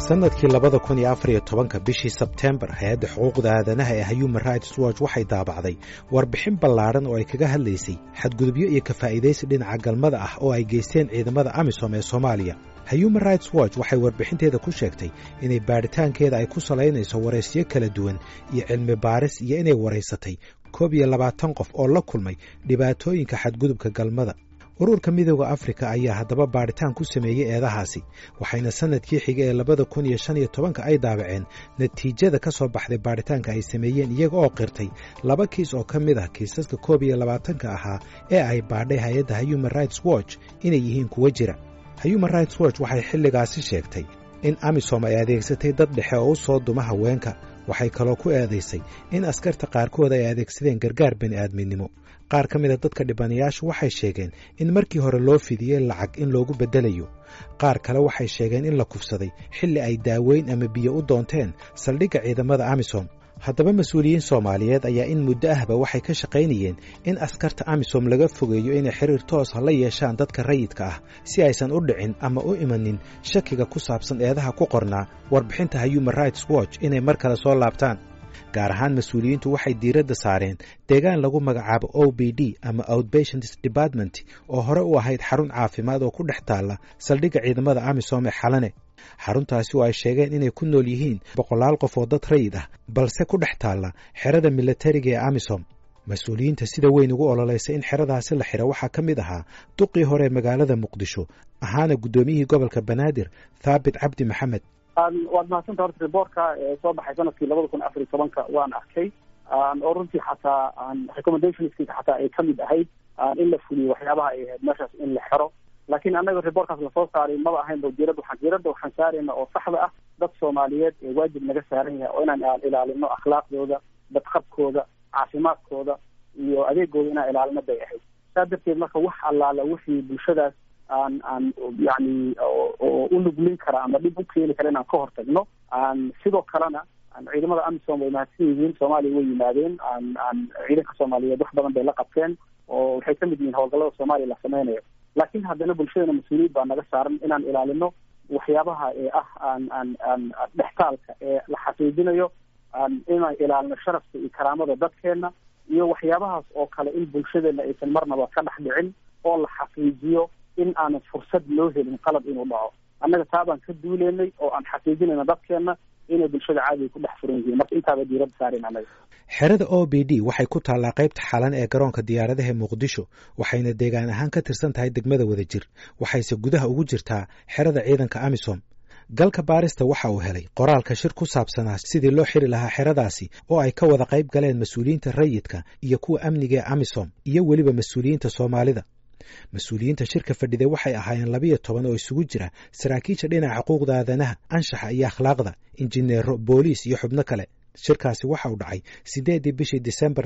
sanadkii 2014 bishii Sebtembar hay'adda xuquuqda aadanaha ee Human Rights Watch waxay daabacday warbixin ballaaran oo ay kaga hadlaysay xadgudubyo iyo ka faa'iideysi dhinaca galmada ah oo ay geysteen ciidamada AMISOM ee Soomaaliya. Human Rights Watch waxay warbixinteeda ku sheegtay inay baaritaankeeda ay ku salaynayso wareysiyo kala duwan iyo cilmi baaris iyo inay wareysatay 21 qof oo la kulmay dhibaatooyinka xadgudubka galmada. ururka midowga Afrika ayaa haddaba baaritaan ku sameeyay eedahaasi waxayna sanadkii xigay ee 2015 ay daabaceen natiijada ka soo baxday baaritaanka ay sameeyeen iyaga oo qirtay 2 kiis oo ka mid ah kiisaska 21 ahaa ee ay baadhay hay'adda Human Rights Watch inay yihiin kuwa jira. Human Rights Watch waxay xilligaasi sheegtay in AMISOM ay adeegsatay dad dhexe oo u soo duma haweenka. waxay kaloo ku eedaysay in askarta qaarkood ay adeegsadeen gargaar bini'aadminimo. qaar ka mid a dadka dhibanayaashu waxay sheegeen in markii hore loo fidiyey lacag in loogu beddelayo. qaar kale waxay sheegeen in la kufsaday xilli ay daaweyn ama biyo u doonteen saldhigga ciidamada AMISOM. haddaba mas-uuliyiin Soomaaliyeed ayaa in muddo ahba waxay ka shaqaynayeen in askarta AMISOM laga fogeeyo inay xiriir toos ah la yeeshaan dadka rayidka ah si aysan u dhicin ama u imanin shakiga ku saabsan eedaha ku qornaa warbixinta Human Rights Watch inay mar kale soo laabtaan. gaar ahaan mas-uuliyiintu waxay diiradda saareen deegaan lagu magacaabo OPD ama Outpatient Department oo hore u ahayd xarun caafimaad oo ku dhex taalla saldhigga ciidamada AMISOM ee Xalane. xaruntaasi oo ay sheegeen inay ku nool yihiin 100 qof oo dad rayid ah balse ku dhex taalla xerada militariga ee AMISOM. mas-uuliyiinta sida weyn ugu ololeysay in xeradaasi la xiro waxaa ka mid ahaa duqii hore ee magaalada Muqdisho ahaana guddoomiyihii gobolka Banaadir Thaabit Cabdi Maxamed. waad mahadsantahay horta riboortka soo baxay sanadkii 2014 waan arkay oo runtii xataa recommendationskiisa xataa ay ka mid ahayd in la fuliyo waxyaabaha ay ahayd meeshaas in la xiro. laakiin annaga riboorkaas lasoo saaray maba ahayn diiradda waxaan saarayna oo saxda ah dad Soomaaliyeed ee waajib naga saaran yahay oo inaan ilaalino akhlaaqdooda, badqabkooda, caafimaadkooda iyo adeegooda inaan ilaalino bay ahayd. saa darteed marka wax allaala wixii bulshadaas aan yani oo u nuglin kara ama dhib u keeni kara inaan ka hortagno. sidoo kalena ciidamada AMISOM way mahadsan yihiin, Soomaaliya way yimaadeen, ciidanka Soomaaliyeed wax badan bay la qabteen oo waxay ka mid yihiin howlgallada Soomaaliya la sameynayo. laakiin haddana bulshadana mas-uuliyad baa naga saaran inaan ilaalino waxyaabaha ee dhextaalka ee la xaqiijinayo, inaan ilaalino sharafka iyo karaamada dadkeena iyo waxyaabahaas oo kale in bulshadeena aysan marnaba ka dhex dhicin oo la xaqiijiyo in aanan fursad loo helin qalad inuu dhaco. annaga taabaan ka duuleynay oo aan xaqiijinayna dadkeena inay bulshada caadiga ku dhex furan yihiin. marka intaaba diiradda saareen annaga. xerada OPD waxay ku taallaa qaybta Xalan ee garoonka diyaaradaha Muqdisho waxayna deegaan ahaan ka tirsan tahay degmada Wadajir waxayse gudaha ugu jirtaa xerada ciidanka AMISOM. galka baarista waxa uu helay qoraalka shir ku saabsanaa sidii loo xiri lahaa xeradaasi oo ay ka wada qayb galeen mas-uuliyiinta rayidka iyo kuwa amniga ee AMISOM iyo weliba mas-uuliyiinta Soomaalida. mas-uuliyiinta shirka fadhiday waxay ahaayeen 12 oo isugu jira saraakiisha dhinaca xuquuqda aadanaha, anshaxa iyo akhlaaqda, injineero, booliis iyo xubno kale. shirkaasi waxa uu dhacay 8 bishii December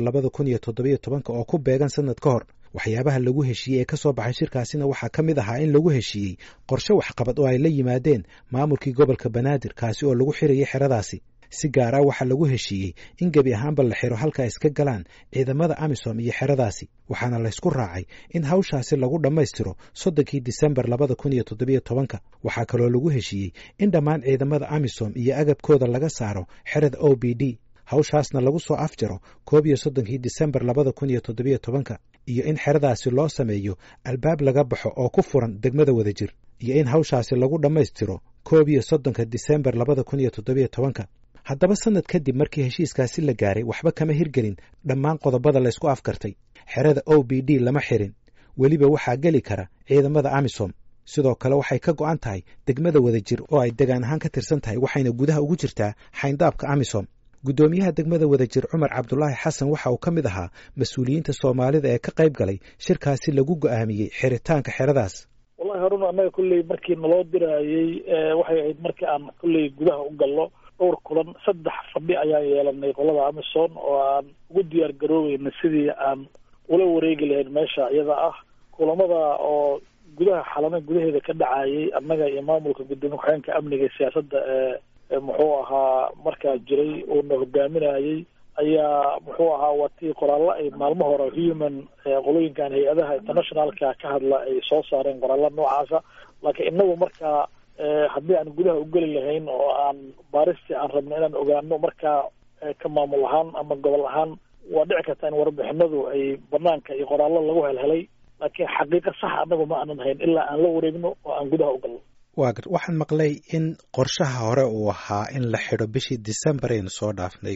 2017 oo ku beegan sanad ka hor. waxyaabaha lagu heshiiyey ee ka soo baxay shirkaasina waxaa ka mid ahaa in lagu heshiiyey qorshe waxqabad oo ay la yimaadeen maamulkii gobolka Banaadir kaasi oo lagu xirayay xeradaasi. si gaar ah waxaa lagu heshiiyey in gebi ahaanba la xiro halka iska galaan ciidamada AMISOM iyo xeradaasi. waxaana la isku raacay in hawshaasi lagu dhammaystiro 3 December 2017. waxaa kaloo lagu heshiiyey in dhammaan ciidamada AMISOM iyo agabkooda laga saaro xerada OPD. hawshaasna lagu soo afjaro 31 December 2017 iyo in xeradaasi loo sameeyo albaab laga baxo oo ku furan degmada Wadajir iyo in hawshaasi lagu dhammaystiro 31 December 2017. haddaba sanad kadib markii heshiiskaasi la gaaray waxba kama hirgelin dhammaan qodobada la isku afkartay. xerada OPD lama xirin, weliba waxaa geli kara ciidamada AMISOM. sidoo kale waxay ka go'an tahay degmada Wadajir oo ay degaan ahaan ka tirsan tahay waxayna gudaha ugu jirtaa xayndaabka AMISOM. guddoomiyaha degmada Wadajir Cumar Cabdulaahi Xasan waxa uu ka mid ahaa mas-uuliyiinta Soomaalida ee ka qayb galay shirkaasi lagu go'aamiyey xiritaanka xeradaas. wallahi haruna annaga kulley markii naloo dirayay waxay ahayd markii aan kulley gudaha u gallo dhowr kulan 3 fadhi ayaan yeelanay qolada AMISOM oo aan ugu diyaar garoobeyna sidii aan ula wareegi lahayn meesha iyada ah. kulamada oo gudaha Xalana gudaheeda ka dhacayay annaga iyo maamulka gudoomiye ku-xigeenka amniga iyo siyaasadda muxuu ahaa markaa jiray oo na hogaaminayay ayaa muxuu ahaa watii qoraallo ay maalmo hore human qolooyinkan hay-adaha internationalka ka hadla ay soo saareen qoraallo noocaasa. laakiin inagu markaa haddii aan gudaha u geli lahayn oo aan baaristii aan rabno inaan ogaano markaa ka maamul ahaan ama gobol ahaan waa dhici karta in warbixinadu ay banaanka iyo qoraallo lagu helhelay laakiin xaqiiqo sax annagu ma aanan hayn ilaa aan la wareegno oo aan gudaha u galno. waxaan maqlay in qorshaha hore uu ahaa in la xidho bishii December aynu soo dhaafnay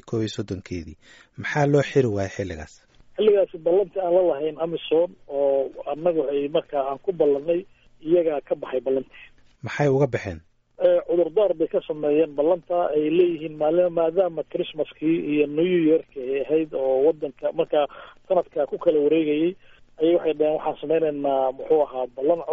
31 maxaa loo xiri waayay xilligaasi ballantii aan la lahayn Amisom oo annagu ay markaa aan ku ballanay iyagaa ka baxay ballantii. maxay uga baxeen? cudurdaar bay ka sameeyeen ballanta ay leeyihiin maadaama Christmaskii iyo New Yearka ay ahayd oo wadanka markaa sanadka ku kala wareegayay ayay waxay dhaheen waxaan sameynaynaa muxuu ahaa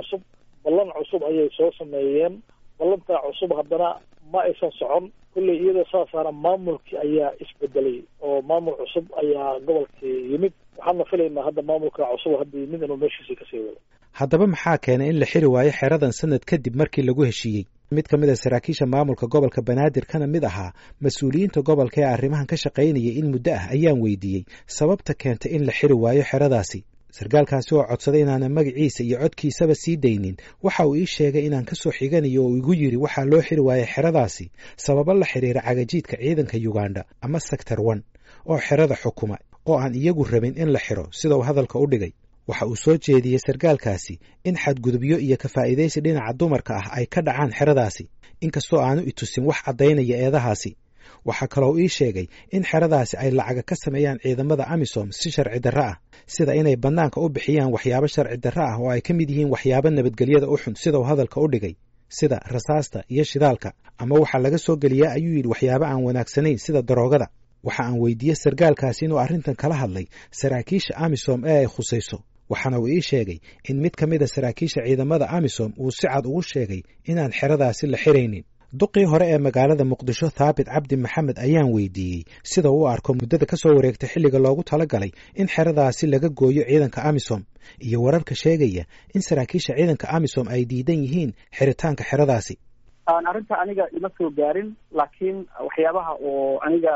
ballan cusub ayay soo sameeyeen. ballanta cusub haddana ma aysan socon kulley iyadoo saasaana maamulkii ayaa isbedelay oo maamul cusub ayaa gobolkii yimid waxaana filaynaa hadda maamulka cusub hadda yimid inuu meeshiisii kasii wado. haddaba maxaa keenay in la xiri waayo xeradan sanad kadib markii lagu heshiiyey? mid ka mid a saraakiisha maamulka gobolka Banaadir kana mid ahaa mas-uuliyiinta gobolka ee arrimahan ka shaqaynayay in muddo ah ayaan weydiiyey sababta keentay in la xiri waayo xeradaasi. sargaalkaasi oo codsaday inaanan magaciisa iyo codkiisaba sii daynin waxa uu ii sheegay inaan ka soo xiganayo oo igu yidhi waxaa loo xiri waayay xeradaasi sababo la xiriira cagajiidka ciidanka Uganda ama Sector 1 oo xerada xukuma oo aan iyagu rabin in la xiro sida uu hadalka u dhigay. waxa uu soo jeediyey sargaalkaasi in xadgudubyo iyo ka faa'iidaysi dhinaca dumarka ah ay ka dhacaan xeradaasi inkastoo aanu itusin wax caddaynaya eedahaasi. waxaa kaloo ii sheegay in xeradaasi ay lacaga ka sameeyaan ciidamada Amisom si sharci darro ah sida inay bannaanka u bixiyaan waxyaabo sharci darro ah oo ay ka mid yihiin waxyaabo nabadgelyada u xun sida uu hadalka u dhigay sida rasaasta iyo shidaalka ama waxaa laga soo geliyaa ayuu yidhi waxyaabo aan wanaagsanayn sida daroogada. waxa aan weydiiyey sargaalkaasi inuu arrintan kala hadlay saraakiisha Amisom ee ay khusayso waxaana uu ii sheegay in mid ka mid a saraakiisha ciidamada Amisom uu si cad ugu sheegay inaan xeradaasi la xiraynin. duqii hore ee magaalada Muqdisho Thaabit Cabdi Maxamed ayaan weydiiyey sida uu arko muddada ka soo wareegtay xilliga loogu talagalay in xeradaasi laga gooyo ciidanka Amisom iyo wararka sheegaya in saraakiisha ciidanka Amisom ay diidan yihiin xiritaanka xeradaasi. arrinta aniga ima soo gaarin laakiin waxyaabaha oo aniga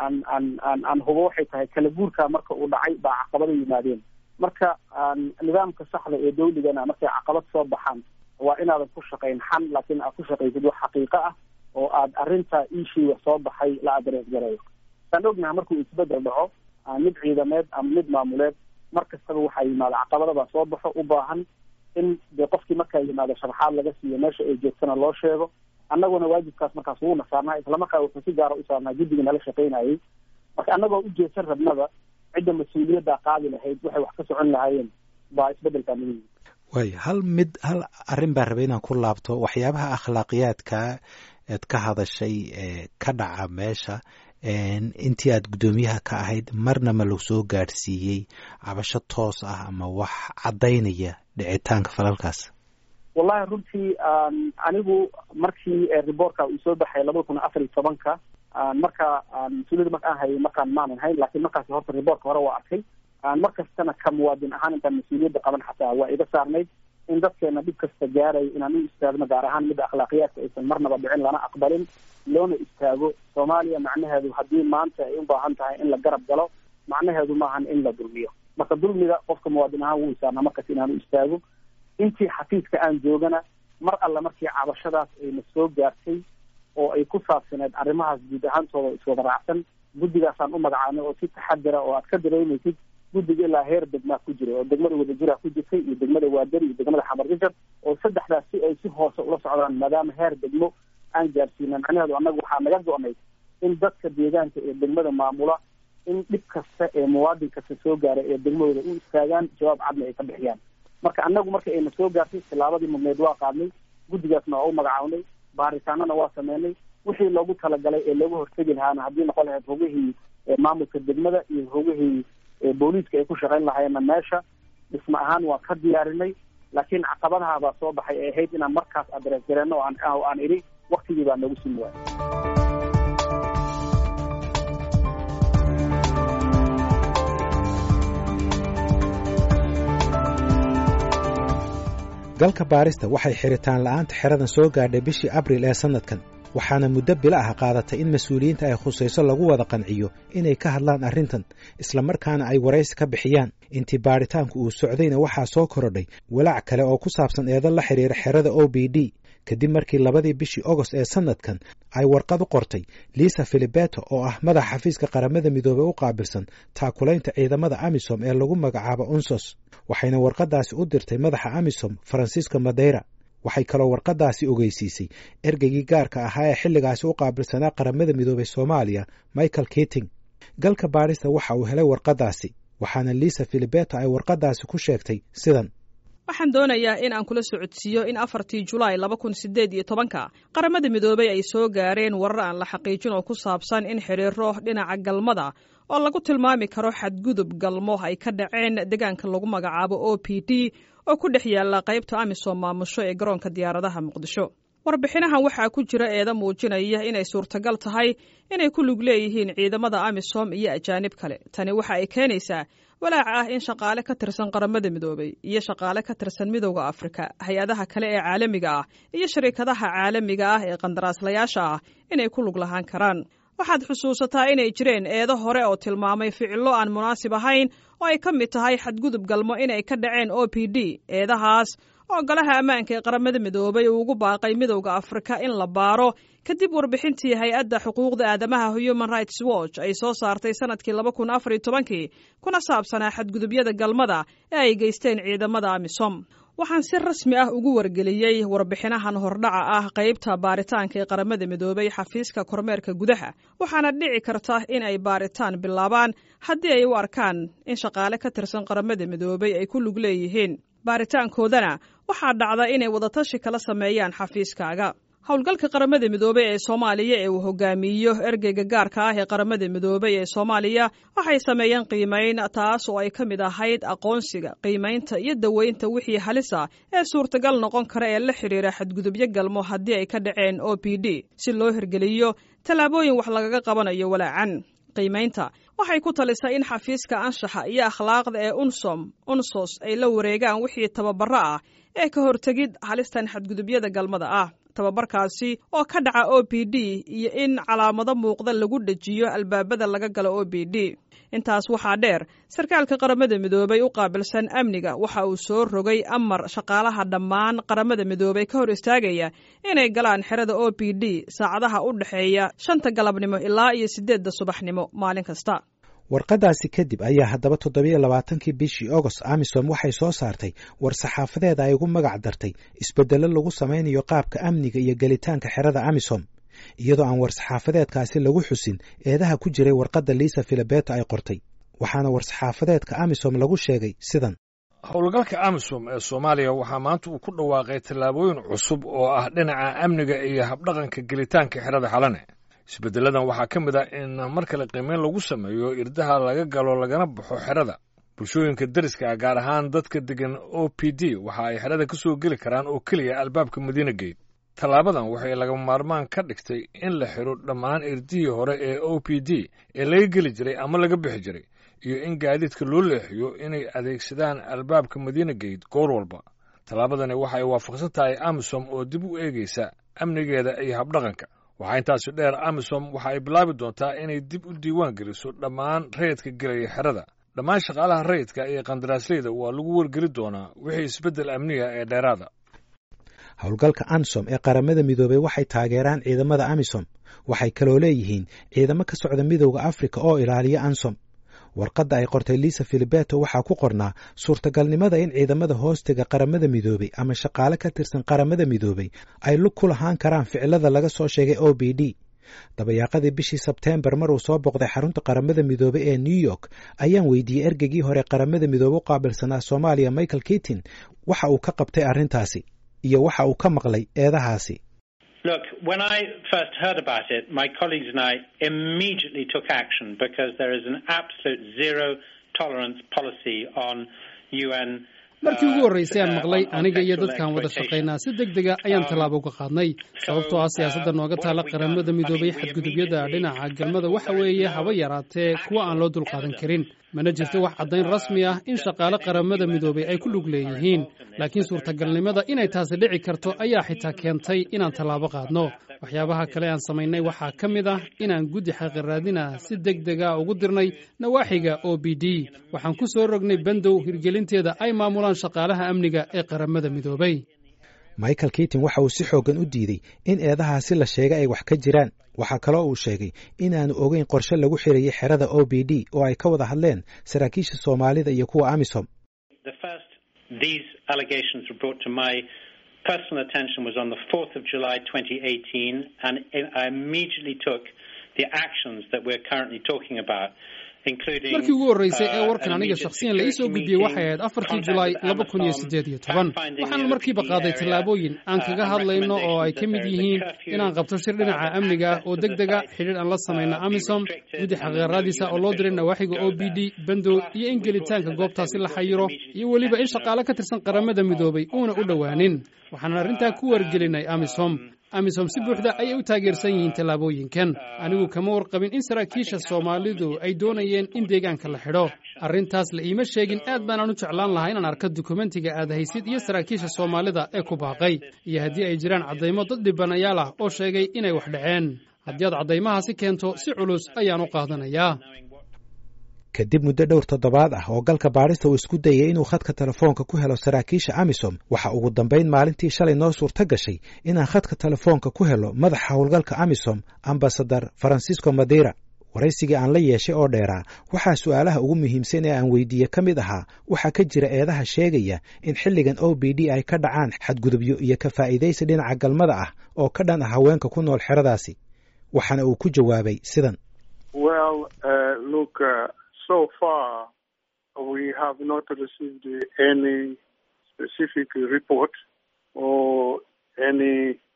aan hubo waxay tahay kala guurka marka uu dhacay baa caqabado yimaadeen. marka nidaamka saxda ee dawligana markay caqabad soo baxaan waa inaadan ku shaqayn xan laakiin aad ku shaqaysid wax xaqiiqo ah oo aad arrinta iishiiga soo baxay la adrees gareeyo. saan ognaha markuu isbedel dhaco mid ciidameed ama mid maamuleed mar kastaba waxaa yimaada caqabadabaa soo baxo u baahan in dee qofkii markaa yimaado sharaxaad laga siiyo meesha ay joogtana loo sheego. annaguna waajibkaas markaas wuuna saarnaa islamarkaa wuxuu si gaara u saarnaa guddiga nala shaqaynayay. marka annagoo u jeedsan rabnaba cidda mas-uuliyaddaa qaadi lahayd waxay wax ka socon lahaayeen baa isbedelkaa muhiim. hal arrin baan rabay inaan ku laabto waxyaabaha akhlaaqiyaadka eed ka hadashay ka dhaca meesha intii aad guddoomiyaha ka ahayd marna ma lagu soo gaadhsiiyey cabasho toos ah ama wax caddaynaya dhicitaanka falalkaas? wallahi runtii anigu markii riboortka uu soo baxay 2014 marka mas-uuliyadda marka aan hayay markaan maanan hayn laakiin markaasi horta riboortka hore waa arkay. mar kastana ka muwaadin ahaan intaan mas-uuliyadda qaban xataa waa iga saarnayd in dadkeena dhib kasta gaarayo inaan u istaagno gaar ahaan midda akhlaaqiyaadka aysan marnaba dhicin lana aqbalin loona istaago. Soomaaliya macnaheedu haddii maanta ay u baahan tahay in la garab galo macnaheedu maahan in la dulmiyo. marka dulmiga qofka muwaadin ahaan wuu isaarnaa markaas inaan u istaago. intii xafiiska aan joogana mar alla markii cabashadaas ayna soo gaartay oo ay ku saabsaneed arrimahaas guud ahaantooda iswada raacsan guddigaasaan u magacaanay oo si taxadira oo aad ka dareemaysid guddiga ilaa heer degmaa ku jiray oo degmada Wadajir ku jirtay iyo degmada Waadari iyo degmada Xamarjajab oo saddexdaas si ay si hoose ula socdaan maadaama heer degmo aan gaarsiinay. macnaheedu annagu waxaa naga go'nay in dadka deegaanka ee degmada maamula in dhib kasta ee muwaadin kasta soo gaaray ee degmadooda u istaagaan jawaab cadna ay ka bixiyaan. marka annagu marka ayna soo gaartay tilaabadii mudneed waa qaadnay guddigaasna waa u magacawnay baaritaanana waa sameynay wixii loogu talagalay ee looga hortegi lahaana haddii noqon lahayd hogihii maamulka degmada iyo hogihii booliiska ay ku shaqayn lahaayeenna meesha dhisma ahaan waa ka diyaarinay. laakiin caqabadaha baa soo baxay ee ahayd inaan markaas adrees gareenno oo aan idhi waktigii baa noogu simi waayay. galka baarista waxay xiritaan la'aanta xeradan soo gaadhay bishii Abriil ee sanadkan waxaana muddo bila ah qaadatay in mas'uuliyiinta ay khusayso lagu wada qanciyo inay ka hadlaan arrintan isla markaana ay waraysi ka bixiyaan. intii baaritaanku uu socdayna waxaa soo korodhay walaac kale oo ku saabsan eedo la xiriira xerada OPD kadib markii 2 bishii August ee sanadkan ay warqad u qortay Lisa Filiberto oo ah madaxa xafiiska qaramada midoobay u qaabilsan taakulaynta ciidamada AMISOM ee lagu magacaabo UNSOS waxayna warqadaasi u dirtay madaxa AMISOM Francisco Madeira waxay kaloo warqadaasi ogeysiisay ergeygii gaarka ahaa ee xilligaasi u qaabilsanaa qaramada midoobay Soomaaliya Michael Keating galka baarista waxa uu helay warqadaasi waxaana Lisa Filiberto ay warqadaasi ku sheegtay sidan waxaan doonayaa in aan kula socodsiiyo in 4 July 2018 qaramada midoobay ay soo gaareen warar aan la xaqiijin oo ku saabsan in xiriiro dhinaca galmada oo lagu tilmaami karo xadgudub galmo ay ka dhaceen deegaanka lagu magacaabo OPD oo ku dhex yaala qaybta AMISOM maamusho ee garoonka diyaaradaha Muqdisho warbixinahan waxaa ku jira eeda muujinaya inay suurtagal tahay inay ku lug leeyihiin ciidamada AMISOM iyo ajaanib kale tani waxa ay keenaysaa walaac ah in shaqaale ka tirsan qaramada midoobay iyo shaqaale ka tirsan midowga Afrika hay'adaha kale ee caalamiga ah iyo shirkadaha caalamiga ah ee qandaraaslayaasha ah inay ku lug lahaan karaan waxaad xusuusataa inay jireen eedo hore oo tilmaamay ficilo aan munaasib ahayn oo ay ka mid tahay xadgudub galmo inay ka dhaceen OPD eedahaas oo golaha ammaanka ee qaramada midoobay uu ugu baaqay midowga Afrika in la baaro kadib warbixintii hay'adda xuquuqda aadamaha Human Rights Watch ay soo saartay sanadkii 2014 kuna saabsanaa xadgudubyada galmada ee ay geysteen ciidamada AMISOM waxaan si rasmi ah ugu wargeliyay warbixinahan hordhaca ah qaybta baaritaanka ee qaramada midoobay xafiiska kormeerka gudaha waxaana dhici karta in ay baaritaan bilaabaan haddii ay u arkaan in shaqaale ka tirsan qaramada midoobay ay ku lug leeyihiin baaritaankoodana waxaa dhacda inay wadatashi kala sameeyaan xafiiskaaga howlgalka qaramada midoobay ee Soomaaliya ee uu hogaamiyo ergeyga gaarka ah ee qaramada midoobay ee Soomaaliya waxay sameeyeen qiimeyn taas oo ay ka mid ahayd aqoonsiga qiimeynta iyo daweynta wixii halisa ee suurtagal noqon kara ee la xiriira xadgudubyo galmo haddii ay ka dhaceen OPD si loo hirgeliyo talaabooyin wax lagaga qabanayo walaacan qiimeynta waxay ku talisay in xafiiska anshaxa iyo akhlaaqda ee UNSOS ay la wareegaan wixii tababaro ah ee ka hortagid halistan xadgudubyada galmada ah tababarkaasi oo ka dhaca OPD iyo in calaamado muuqda lagu dhajiyo albaabada laga galo OPD intaas waxaa dheer sarkaalka qaramada midoobay u qaabilsan amniga waxa uu soo rogay amar shaqaalaha dhammaan qaramada midoobay ka hor istaagaya inay galaan xerada OPD saacadaha u dhaxeeya 5 galabnimo ilaa 8 subaxnimo maalin kasta warqadaasi kadib ayaa haddaba 27 bishii August AMISOM waxay soo saartay war saxaafadeed ay ugu magac dartay isbeddello lagu samaynayo qaabka amniga iyo galitaanka xerada AMISOM iyadoo aan war saxaafadeedkaasi lagu xusin eedaha ku jiray warqadda Lisa Filiberto ay qortay waxaana war saxaafadeedka AMISOM lagu sheegay sidan howlgalka AMISOM ee Soomaaliya waxaa maanta uu ku dhawaaqay tallaabooyin cusub oo ah dhinaca amniga iyo habdhaqanka galitaanka xerada Xalane isbeddeladan waxaa ka mid ah in mar kale qiimeyn lagu sameeyo irdaha laga galo lagana baxo xerada bulshooyinka dariska gaar ahaan dadka degan OPD waxa ay xerada ka soo geli karaan oo kaliya albaabka Madiina Gate talaabadan waxay laga maarmaan ka dhigtay in la xiro dhammaan irdihii hore ee OPD ee laga geli jiray ama laga bixi jiray iyo in gaadiidka loo leexiyo inay adeegsadaan albaabka Madiina Gate goor walba talaabadani waxay waafaqsan tahay AMISOM oo dib u eegaysa amnigeeda iyo habdhaqanka waxaa intaasi dheer AMISOM waxa ay bilaabi doontaa inay dib u diiwaan geliso dhammaan rayidka gelaya xerada dhammaan shaqaalaha rayidka iyo qandaraasleyda waa lagu wargeli doonaa wixii isbeddel amniga ee dheeraada howlgalka AMISOM ee qaramada midoobay waxay taageeraan ciidamada AMISOM waxay kaloo leeyihiin ciidamo ka socda midowga Afrika oo ilaaliya AMISOM warqadda ay qortay Lisa Filiberto waxaa ku qornaa suurtagalnimada in ciidamada hoostiga qaramada midoobay ama shaqaale ka tirsan qaramada midoobay ay lug ku lahaan karaan ficilada laga soo sheegay OPD dabayaaqadii bishii Sebtembar maruu soo boqday xarunta qaramada midoobay ee New York ayaan weydiiyay ergeygii hore qaramada midoobay u qaabilsanaa Soomaaliya Michael Keating waxa uu ka qabtay arrintaasi iyo waxa uu ka maqlay eedahaasi Look, when I first heard about it, my colleagues and I immediately took action because there is an absolute zero tolerance policy on UN. markii ugu horreysay aan maqlay aniga iyo dadkaan wada shaqaynaa si degdega ayaan tallaabo uga qaadnay sababtoo ah siyaasadda nooga taala qaramada midoobay xadgudubyada dhinaca galmada waxa weeye haba yaraatee kuwa aan loo dulqaadan karin mana jirto wax caddayn rasmi ah in shaqaale qaramada midoobay ay ku lug leeyihiin laakiin suurtagalnimada inay taasi dhici karto ayaa xitaa keentay inaan tallaabo qaadno waxyaabaha kale aan samaynay waxaa ka mid ah inaan guddi xaqiraadina si degdega ugu dirnay nawaaxiga OPD waxaan ku soo rognay bandow hirgelinteeda ay maamulaan shaqaalaha amniga ee qaramada midoobay michael keating waxa uu si xooggan u diiday in eedahaasi la sheegay ay wax ka jiraan. waxaa kaloo uu sheegay inaanu ogeyn qorshe lagu xirayay xerada OPD oo ay ka wada hadleen saraakiisha Soomaalida iyo kuwa AMISOM. These allegations were brought to my personal attention was on the 4th of July 2018, and I immediately took the actions that we're currently talking about. markii ugu horreysay ee warkan aniga shakhsiyan la ii soo gudbiyey waxay ahayd 4 Julaay 2018 waxaan markiiba qaaday tallaabooyin aan kaga hadlayno oo ay ka mid yihiin inaan qabto shir dhinaca amniga oo degdega xiriir aan la samayno AMISOM guddi xaqeeraadiisa oo loo diray nawaaxiga OPD bando iyo in gelitaanka goobtaasi la xayiro iyo weliba in shaqaale ka tirsan qaramada midoobay uuna u dhowaanin. waxaan arrintaa ku wargelinay AMISOM si buuxda ayay u taageersan yihiin tallaabooyinkan. anigu kama warqabin in saraakiisha Soomaalidu ay doonayeen in deegaanka la xidho. arrintaas la iima sheegin. aad baan u jeclaan lahaa inaan arko dukumentiga aad haysid iyo saraakiisha Soomaalida ee ku baaqay iyo haddii ay jiraan caddaymo dad dhibanayaal ah oo sheegay inay wax dhaceen. haddii aad caddaymahaasi keento si culus ayaan u qaadanayaa. kadib muddo dhowr toddobaad ah oo galka baarista uu isku dayay inuu khadka telefoonka ku helo saraakiisha AMISOM waxa ugu dambeyn maalintii shalay noo suurta gashay inaan khadka telefoonka ku helo madaxa howlgalka AMISOM Ambassador Francisco Madeira. waraysigii aan la yeeshay oo dheeraa waxaa su'aalaha ugu muhiimsan ee aan weydiiyey ka mid ahaa waxaa ka jira eedaha sheegaya in xilligan OPD ay ka dhacaan xadgudubyo iyo ka faa'iidaysi dhinaca galmada ah oo ka dhan ah haweenka ku nool xeradaasi. waxaana uu ku jawaabay sidan. So far, we have not received any specific report or any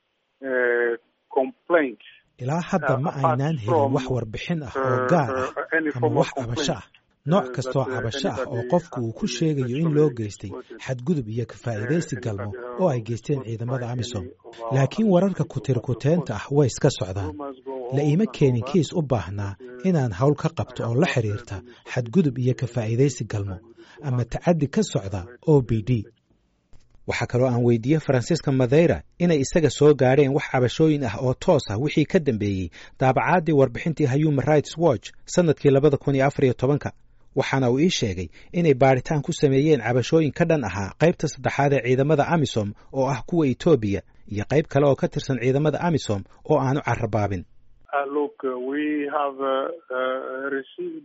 complaint. ilaa hadda ma aynaan helin wax warbixin ah oo gaar ah ama wax cabasho ah. nooc kastoo cabasho ah oo qofku uu ku sheegayo in loo geystay xadgudub iyo ka faa'iidaysi galmo oo ay geysteen ciidamada AMISOM. laakiin wararka kutirkuteenta ah way iska socdaan. la iima keenin kiis u baahnaa inaan hawl ka qabto oo la xiriirta xadgudub iyo ka faa'iidaysi galmo ama tacaddi ka socda OPD. waxaa kaloo aan weydiiyey Francisco Madeira inay isaga soo gaareen wax cabashooyin ah oo toos ah wixii ka dambeeyey daabacaadii warbixintii Human Rights Watch sanadkii 2014. waxaana uu ii sheegay inay baaritaan ku sameeyeen cabashooyin ka dhan ahaa qaybta saddexaad ee ciidamada AMISOM oo ah kuwa Ethiopia iyo qayb kale oo ka tirsan ciidamada AMISOM oo aanu carrabaabin. Look, we have received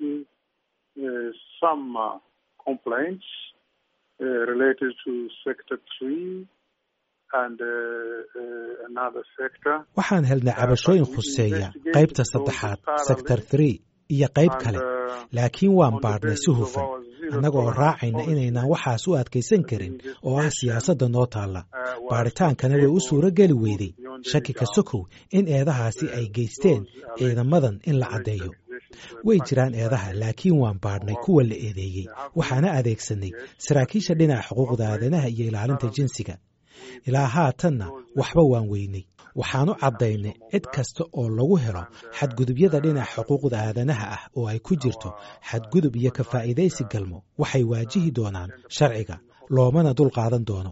some complaints related to Sector 3 and another sector. waxaan helnay cabashooyin khuseeya qaybta saddexaad Sector 3 iyo qayb kale, laakiin waan baadhnay si hufan annagoo raacayna inaynaan waxaas u adkaysan karin oo ah siyaasadda noo taalla. baadhitaankana way u suuro geli weyday shaki ka sokow in eedahaasi ay geysteen ciidamadan in la caddeeyo. way jiraan eedaha, laakiin waan baadhnay kuwa la eedeeyey waxaana adeegsanay saraakiisha dhinaca xuquuqda aadanaha iyo ilaalinta jinsiga. ilaa haatanna waxba waan weynay. waxaanu caddaynay cid kasta oo lagu helo xadgudubyada dhinaca xuquuqda aadanaha ah oo ay ku jirto xadgudub iyo ka faa'iidaysi galmo waxay waajihi doonaan sharciga, loomana dul qaadan doono.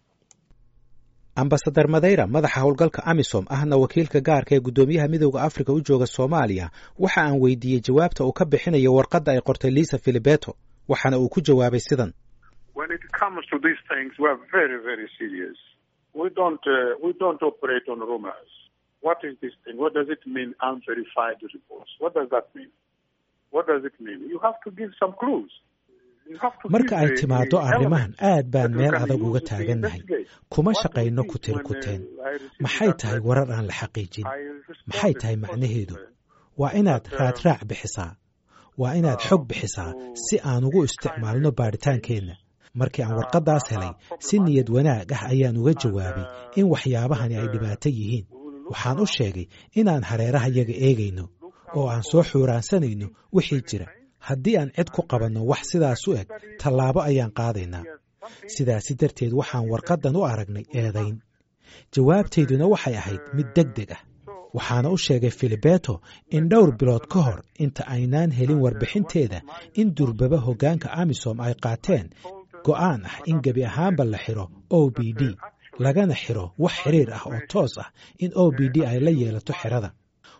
Ambassador Madeira, madaxa howlgalka AMISOM ahna wakiilka gaarka ee guddoomiyaha midowga Afrika u jooga Soomaaliya, waxa aan weydiiyey jawaabta uu ka bixinayo warqadda ay qortay Lisa Filibeto. waxaana uu ku jawaabay sidan. When it comes to these things, we are very, very serious. We don't operate on rumors. What is this thing? What does it mean, unverified reports? What does that mean? What does it mean? You have to give some clues. marka ay timaado arrimahan aad baan meel adag uga taagannahay. kuma shaqayno kutirkuteen. maxay tahay warar aan la xaqiijin? maxay tahay macnaheedu? waa inaad raadraac bixisaa. waa inaad xog bixisaa si aan ugu isticmaalno baadhitaankeenna. markii aan warqaddaas helay si niyad wanaag ah ayaan uga jawaabay in waxyaabahani ay dhibaato yihiin. waxaan u sheegay inaan hareeraha yaga eegayno oo aan soo xuuraansanayno wixii jira. haddii aan cid ku qabanno wax sidaas u eg tallaabo ayaan qaadaynaa. sidaasi darteed waxaan warqaddan u aragnay eedayn. jawaabtayduna waxay ahayd mid degdeg ah. waxaana u sheegay Filibeto in dhowr bilood ka hor inta aynaan helin warbixinteeda in durbaba hoggaanka AMISOM ay qaateen go'aan ah in gebi ahaanba la xiro OPD, lagana xiro wax xiriir ah oo toos ah in OPD ay la yeelato xerada.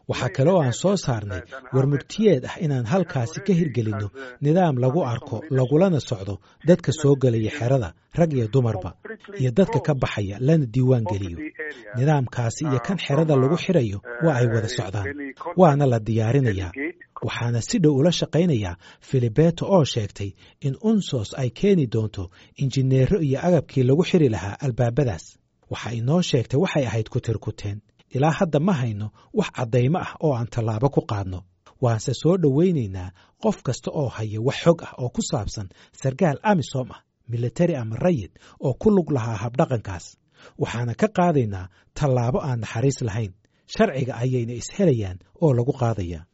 waxaa kale oo aan soo saarnay warmurtiyeed ah inaan halkaasi ka hirgelinno nidaam lagu arko lagulana socdo dadka soo gelaya xerada rag iyo dumarba iyo dadka ka baxaya lana diiwaan geliyo nidaamkaasi iyo kan xerada lagu xirayo waa ay wada socdaan waana la diyaarinayaa waxaana si dhow ula shaqaynayaa Filibeto oo sheegtay in UNSOS ay keeni doonto injineero iyo agabkii lagu xiri lahaa albaabadaas waxa inoo sheegtay waxay ahayd ku tirkuteen ilaa hadda ma hayno wax caddaymo ah oo aan tallaabo ku qaadno waanse soo dhowaynaynaa qof kasta oo haya wax xog ah oo ku saabsan sargaal AMISOM ah military ama rayid oo ku lug lahaa habdhaqankaas waxaana ka qaadaynaa tallaabo aan naxariis lahayn sharciga ayayna ishelayaan oo lagu qaadayaa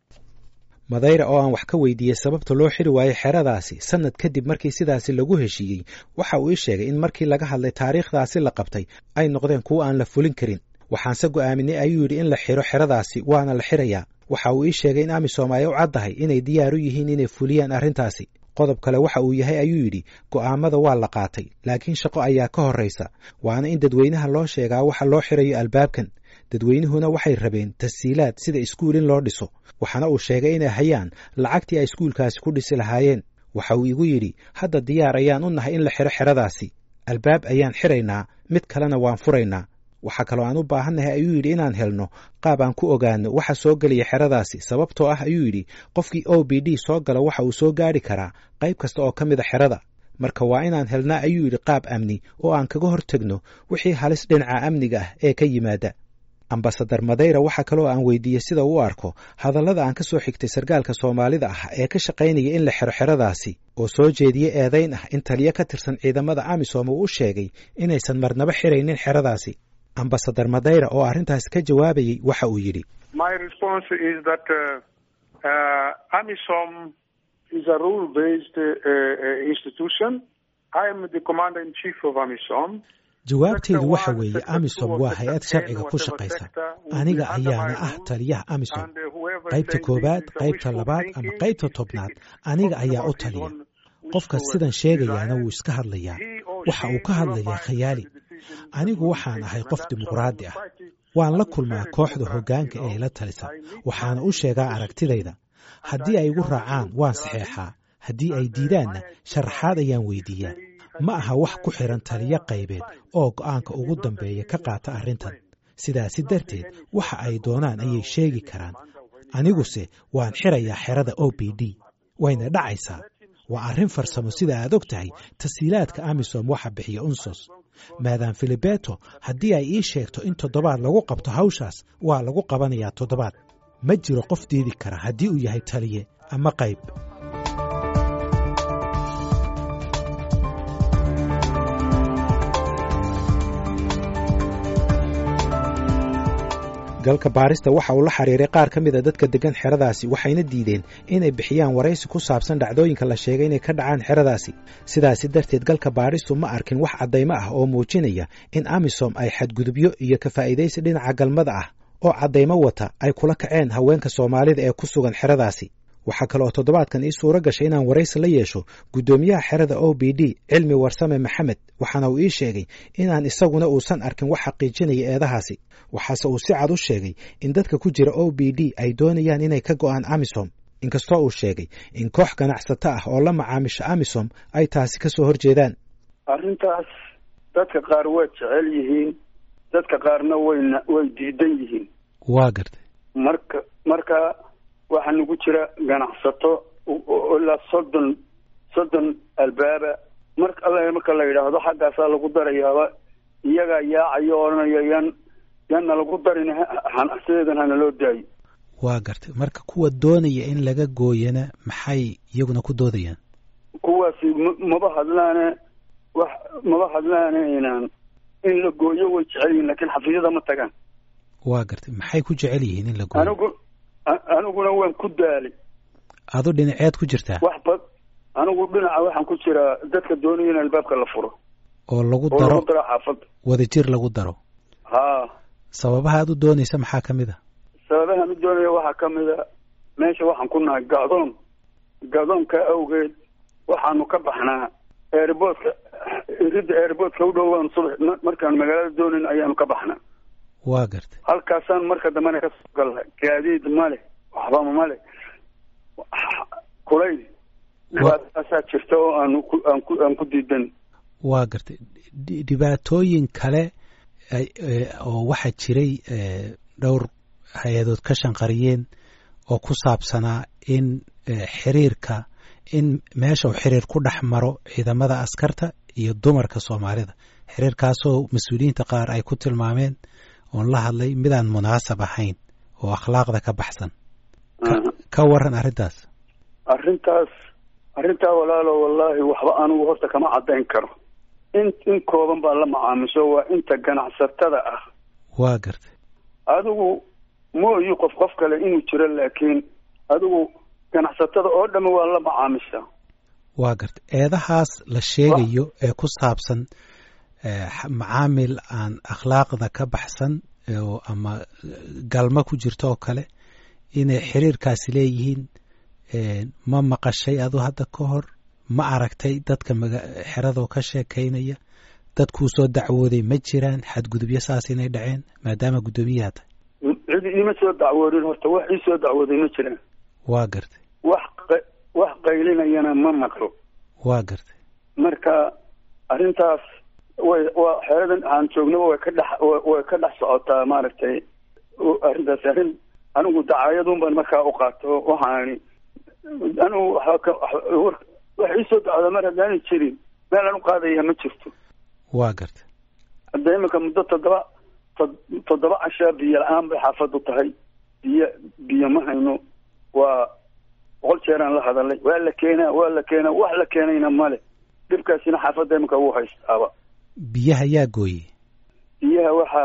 Madeira oo aan wax ka weydiiyey sababta loo xiri waayay xeradaasi sanad kadib markii sidaasi lagu heshiiyey waxa uu ii sheegay in markii laga hadlay taariikhdaasi la qabtay ay noqdeen kuwo aan la fulin karin waxaanse go'aaminay ayuu yidhi in la xiro xeradaasi waana la xirayaa waxa uu ii sheegay in AMISOM ay u caddahay inay diyaar u yihiin inay fuliyaan arrintaasi qodob kale waxa uu yahay ayuu yidhi go'aamada waa la qaatay laakiin shaqo ayaa ka horraysa waana in dadweynaha loo sheegaa waxa loo xirayo albaabkan dadweynuhuna waxay rabeen tasiilaad sida iskuul in loo dhiso waxaana uu sheegay inay hayaan lacagtii ay iskuulkaasi ku dhisi lahaayeen waxa uu igu yidhi hadda diyaar ayaan u nahay in la xiro xeradaasi albaab ayaan xiraynaa mid kalena waan furaynaa waxa kaloo aan u baahannahay ayuu yidhi inaan helno qaab aan ku ogaano waxa soo gelaya xeradaasi sababtoo ah ayuu yidhi qofkii OBD soo gala waxa uu soo gaari karaa qayb kasta oo ka mid a xerada marka waa inaan helnaa ayuu yidhi qaab amni oo aan kaga hortagno wixii halis dhinaca amniga ah ee ka yimaada ambasadar Madeira waxa kale oo aan weydiiyey sida uu arko hadallada aan ka soo xigtay sargaalka Soomaalida ah ee ka shaqaynaya in la xiro xeradaasi oo soo jeediyay eedayn ah in taliye ka tirsan ciidamada AMISOM uu sheegay inaysan marnaba xiraynin xeradaasi ambasadar Madeira oo arrintaas ka jawaabayay waxa uu yidhi My response is that AMISOM is a rule-based institution. I am the commander-in-chief of AMISOM. jawaabteedu waxa weeye AMISOM waa hay-ad sharciga ku shaqaysa aniga ayaana ah taliyaha AMISOM qaybta koowaad qaybta labaad ama qaybta tobnaad aniga ayaa u taliya qofka sidan sheegayaana wuu iska hadlayaa waxa uu ka hadlayaa khayaali anigu waxaan ahay qof dimuqraadi ah waan la kulmaa kooxda hoggaanka ee la talisa waxaana u sheegaa aragtidayda haddii ay igu raacaan waan saxeexaa haddii ay diidaanna sharaxaad ayaan weydiiyaa ma aha wax ku xiran taliyo qaybeed oo go'aanka ugu dambeeya ka qaata arrintan sidaasi darteed waxa ay doonaan ayay sheegi karaan aniguse waan xirayaa xerada OBD wayna dhacaysaa waa arrin farsamo sida aad og tahay tasiilaadka AMISOM waxa bixiya UNSOS maadaam Filibeto haddii ay ii sheegto in 7 lagu qabto hawshaas waa lagu qabanayaa 7 ma jiro qof diidi kara haddii uu yahay taliye ama qayb galka baarista waxa uu la xiriiray qaar ka mid a dadka degan xeradaasi waxayna diideen inay bixiyaan waraysi ku saabsan dhacdooyinka la sheegay inay ka dhacaan xeradaasi sidaasi darteed galka baaristu ma arkin wax caddaymo ah oo muujinaya in AMISOM ay xadgudubyo iyo ka faa'iidaysi dhinaca galmada ah oo caddaymo wata ay kula kaceen haweenka Soomaalida ee ku sugan xeradaasi waxa kale oo toddobaadkan ii suura gashay inaan waraysi la yeesho guddoomiyaha xerada OBD Cilmi Warsame Maxamed waxaana uu ii sheegay inaan isaguna uusan arkin wax xaqiijinaya eedahaasi waxaase uu si cad u sheegay in dadka ku jira OBD ay doonayaan inay ka go'aan AMISOM inkastoo uu sheegay in koox ganacsato ah oo la macaamisha AMISOM ay taasi ka soo horjeedaan arrintaas dadka qaar way jecel yihiin dadka qaarna way diidan yihiin waa gartay marka waxaa nagu jira ganacsato ilaa soddon albaaba marka la yidhaahdo xaggaasaa lagu darayaaba iyagaa yaacayo odhanaya yaanna lagu darin sideedan hana loo daayo waa gartay marka kuwa doonaya in laga gooyana maxay iyaguna ku doodayaan kuwaasi maba hadlaane in la gooyo way jecel yihiin laakiin xafiisyada ma tagaan waa gartay maxay ku jecel yihiin in la gooyo aniguna waan ku daalay adu dhinaceed ku jirtaa anigu dhinaca waxaan ku jiraa dadka doonaya in albaabka la furo oo lagu daro xaafadda wadajir lagu daro haa sababaha aad u doonaysa maxaa ka mid a sababahaan u doonaya waxaa ka mid a meesha waxaan ku nahay gadoonka awgeed waxaanu ka baxnaa airboodka iridda airboodka u dhowaan subax markaan magaalada doonayn ayaanu ka baxnaa waa gartay. halkaasaan marka dambena ka soo galnay. gaadiid male, waxba male, kulayl dhibaataasaa jirta oo aan ku diidan. waa gartay. dhibaatooyin kale oo waxaa jiray dhowr hay-adood ka shanqariyeen oo ku saabsanaa in xiriirka in meesha uu xiriir ku dhex maro ciidamada askarta iyo dumarka Soomaalida, xiriirkaasoo mas-uuliyiinta qaar ay ku tilmaameen oon la hadlay midaan munaasab ahayn oo akhlaaqda ka baxsan. ka waran arrintaas? arrintaa walaalo wallaahi waxba anigu horta kama caddayn karo. in kooban baa la macaamisho, waa inta ganacsatada ah. waa gartay. adigu mooyi qof kale inuu jiro, laakiin adigu ganacsatada oo dhamme waa la macaamishaa. waa gartay. eedahaas la sheegayo ee ku saabsan macaamil aan akhlaaqda ka baxsan ama galma ku jirto oo kale inay xiriirkaasi leeyihiin, ma maqashay adu hadda ka hor? ma aragtay dadka xeradoo ka sheekaynaya? dadkuu soo dacwooday ma jiraan xadgudubyo saas inay dhaceen maadaama guddoomiyaha tahay? cid iima soo dacwoodin horta, wax ii soo dacwooday ma jiraan. waa gartay. wax qaylinayana ma maqlo. waa gartay. marka arrintaas waa xeeradan aan joognaba way ka dhex socotaa. maaragtay arrintaas arrin anigu dacaayadun baan markaa u qaato. waxaani anigu wax ii soo dacwooda mar haddaanay jirin meel aan u qaadaya ma jirto. waa gartay. hadda iminka muddo toddoba cashaa biyo la-aan bay xaafadu tahay. biyo ma hayno. waa 100 jeeraan la hadalay. waa la keenaa wax la keenayna male. dhibkaasina xaafadda iminka wuu haystaaba. biyaha yaa gooyey? biyaha waxaa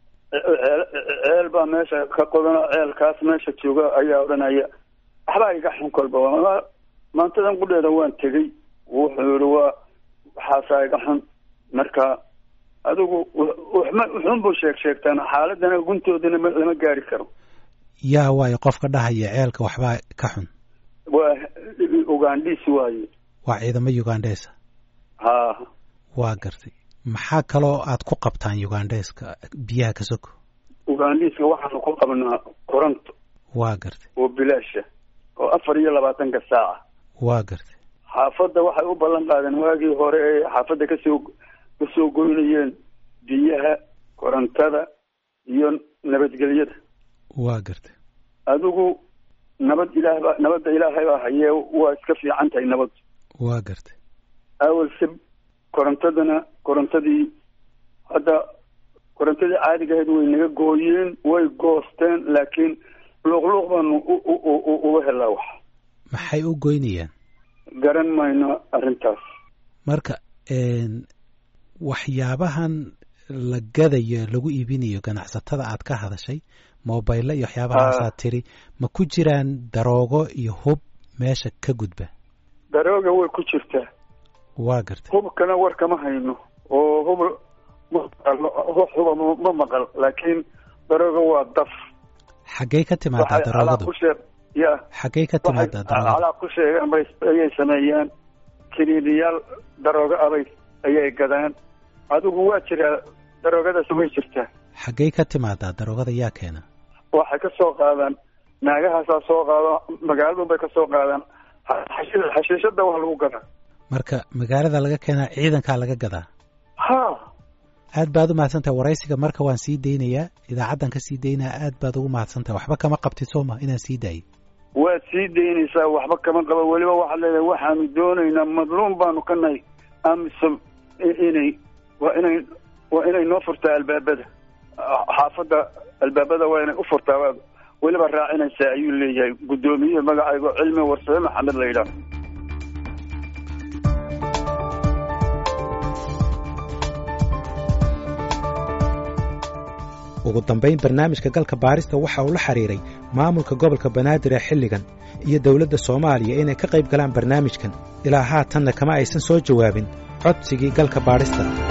ceel baa meesha ka qodan. ceelkaas meesha jooga ayaa odhanaya waxbaa iga xun kolba. maantadan qudheeda waan tegey. wuxuu yihi waxaasaa iga xun. marka adigu wuxuunbuu sheegtaan. xaaladana guntoodana lama gaari karo. yaa waayo qofka dhahaya ceelka waxbaa ka xun? waa ugandhiis waaye. waa ciidamo ugandheesa? ha. waa gartay. maxaa kaloo aad ku qabtaan ugandheeska biyaha ka soko? ugandhiiska waxaanu ku qabnaa koronto. waa gartay. oo bilaasha oo 24 saaca. waa gartay. xaafadda waxay u ballan qaadeen waagii hore ee xaafadda kasoo goynayeen biyaha, korontada iyo nabadgelyada. waa gartay. adigu nabadda ilaahay baa hayee waa iska fiican tahay nabad. waa gartay. awalse korontadii caadiga ahayd way naga gooyeen, way goosteen, laakiin luuqluuq baanu uga helaa wax. maxay u goynayaan? garan mayno arrintaas. marka waxyaabahan la gadayo lagu iibinayo ganacsatada aad ka hadashay, mobaylo iyo waxyaabahaasaad tiri, ma ku jiraan daroogo iyo hub meesha ka gudba? darooga way ku jirtaa. waa gartay. hubkana war kama hayno oo huba ma maqal, laakiin darooga waa daf. xaggey ka timaadaa daroogadu? xaggey ka timaadaa daroogadu? calaa ku sheegaan ayay sameeyaan. kiniiniyaal darooga ayay gadaan. adigu waa jiraa daroogadaas way jirtaa. xaggey ka timaadaa daroogada? yaa keena? waxay ka soo qaadaan naagahaasaa soo qaado. magaaladun bay ka soo qaadaan. xashiishada waa lagu gadaa. marka magaalada laga keenaa ciidankaa laga gadaa? ha. aad baad u mahadsantahay waraysiga. marka waan sii daynayaa, idaacaddan ka sii daynaa. aad baad ugu mahadsantahay. waxba kama qabtid sooma inaan sii daayo? waad sii daynaysaa. waxba kama qaba. weliba waxaad leedahay waxaanu doonaynaa madluum baanu ka nahay amisom waa inay noo furtaa albaabada. xaafadda albaabada waa inay u furtaa. weliba raacinaysaa ayuu leeyahay guddoomiye magacaygo cilmi warsame maxamed la yidhaah. ugu dambayn barnaamijka galka baarista waxa uu la xiriiray maamulka gobolka banaadir ee xilligan iyo dowladda Soomaaliya inay ka qayb galaan barnaamijkan. ilaa haatanna kama aysan soo jawaabin codsigii galka baarista.